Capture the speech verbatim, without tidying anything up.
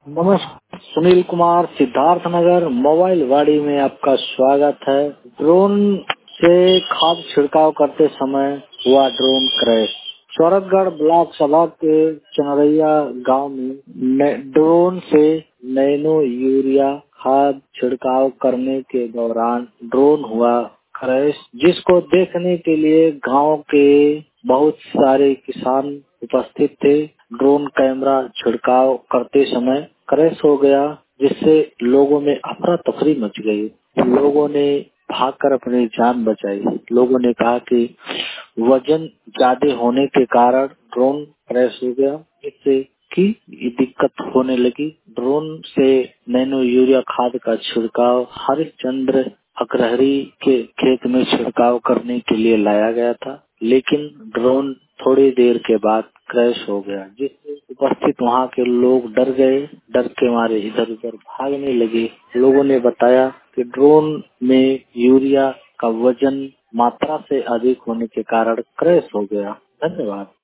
नमस्कार, सुनील कुमार, सिद्धार्थ नगर मोबाइल वाड़ी में आपका स्वागत है। ड्रोन से खाद छिड़काव करते समय हुआ ड्रोन क्रैश। चौरतगढ़ ब्लॉक सभा के चनरैया गांव में ड्रोन से नैनो यूरिया खाद छिड़काव करने के दौरान ड्रोन हुआ क्रैश, जिसको देखने के लिए गांव के बहुत सारे किसान उपस्थित थे। ड्रोन कैमरा छिड़काव करते समय क्रैश हो गया, जिससे लोगों में अफरा तफरी मच गई। लोगों ने भागकर अपनी जान बचाई। लोगों ने कहा कि वजन ज्यादा होने के कारण ड्रोन क्रैश हो गया, जिससे कि दिक्कत होने लगी। ड्रोन से नैनो यूरिया खाद का छिड़काव हरिश्चंद्र अग्रहरी के खेत में छिड़काव करने के लिए लाया गया था, लेकिन ड्रोन थोड़ी देर के बाद क्रैश हो गया, जिससे उपस्थित वहां के लोग डर गए। डर के मारे इधर उधर भागने लगे। लोगों ने बताया कि ड्रोन में यूरिया का वजन मात्रा से अधिक होने के कारण क्रैश हो गया। धन्यवाद।